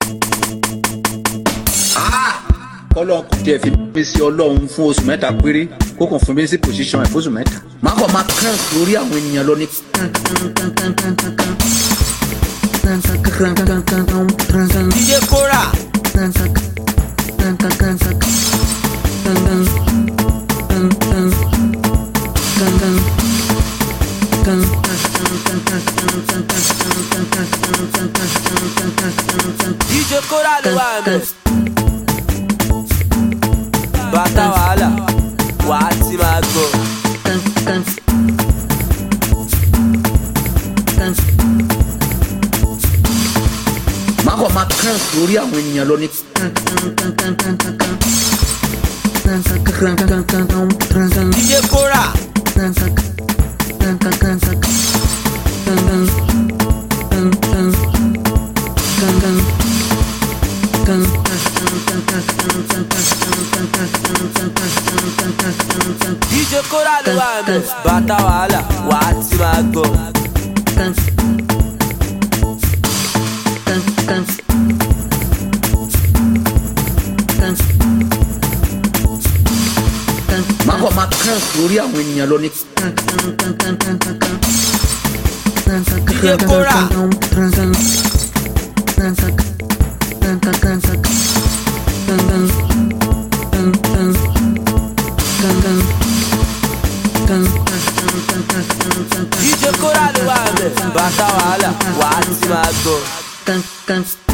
Ọlọ́run kò tiẹ̀ fi mí sí Ọlọ́run fún oṣù mẹ́ta péré kó kàn fún mi sí position ẹ̀ fóṣù mẹ́ta. Má kàn máa kàn lórí àwọn ènìyàn lọ ní. DJ Kora. DJ Kora ló wà mẹ́. Bàtà wàhálà wà á ti máa gbọ́. Má kàn máa kàn lórí àwọn ènìyàn lọ ní. DJ Kora. DJ Kora ló wà mẹ́. Bàtà wàhálà wà á ti máa gbọ́. Má kàn máa kàn lórí àwọn ènìyàn lọ ní. DJ Kora. DJ Kora ló wà mẹ́. Bàtà wàhálà wà á ti máa gbọ́.